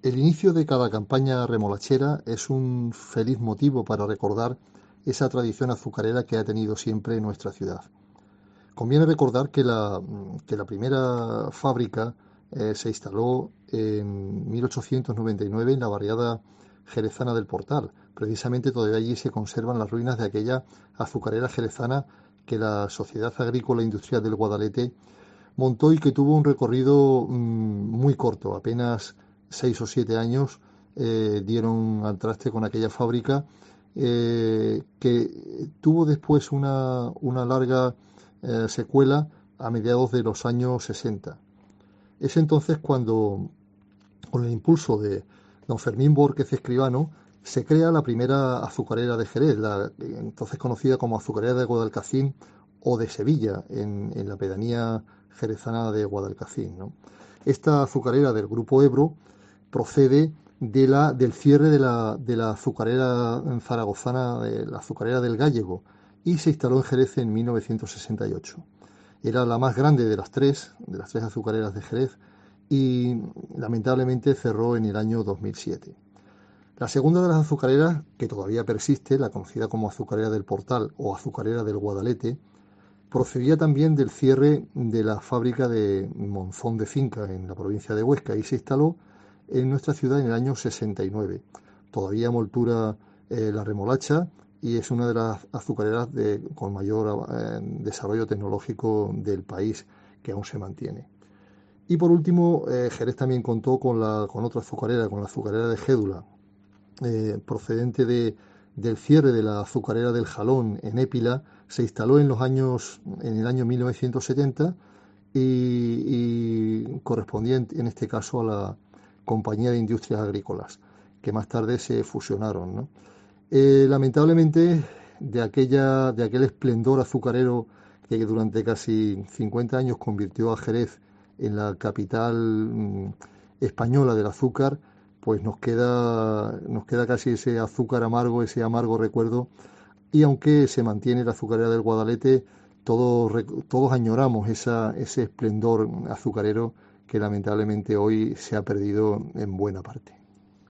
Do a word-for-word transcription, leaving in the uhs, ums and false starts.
El inicio de cada campaña remolachera es un feliz motivo para recordar esa tradición azucarera que ha tenido siempre nuestra ciudad. Conviene recordar que la, que la primera fábrica eh, se instaló en mil ochocientos noventa y nueve en la barriada jerezana del Portal. Precisamente todavía allí se conservan las ruinas de aquella azucarera jerezana que la Sociedad Agrícola e Industrial del Guadalete montó y que tuvo un recorrido mmm, muy corto, apenas seis o siete años eh, dieron al traste con aquella fábrica eh, que tuvo después una, una larga eh, secuela a mediados de los años sesenta. Es entonces cuando, con el impulso de don Fermín Borquez Escribano, se crea la primera azucarera de Jerez, la entonces conocida como azucarera de Guadalcacín o de Sevilla, en, en la pedanía jerezana de Guadalcacín, ¿no? Esta azucarera del grupo Ebro procede de la, del cierre de la, de la azucarera zaragozana, de la azucarera del Gállego, y se instaló en Jerez en mil novecientos sesenta y ocho. Era la más grande de las tres, de las tres azucareras de Jerez, y lamentablemente cerró en el año dos mil siete. La segunda de las azucareras, que todavía persiste, la conocida como azucarera del Portal o azucarera del Guadalete, procedía también del cierre de la fábrica de Monzón de Finca en la provincia de Huesca y se instaló en nuestra ciudad en el año sesenta y nueve. Todavía moltura eh, la remolacha y es una de las azucareras de, con mayor eh, desarrollo tecnológico del país, que aún se mantiene. Y por último, eh, Jerez también contó con, la, con otra azucarera, con la azucarera de Gédula, eh, procedente de, del cierre de la azucarera del Jalón en Épila. Se instaló en los años, en el año mil novecientos setenta y, y correspondía en, en este caso a la Compañía de Industrias Agrícolas, que más tarde se fusionaron, ¿no? Eh, lamentablemente, de, aquella, de aquel esplendor azucarero que durante casi cincuenta años convirtió a Jerez en la capital mm, española del azúcar, pues nos queda, nos queda casi ese azúcar amargo, ese amargo recuerdo. Y aunque se mantiene la azucarera del Guadalete, todos, todos añoramos esa, ese esplendor azucarero que lamentablemente hoy se ha perdido en buena parte.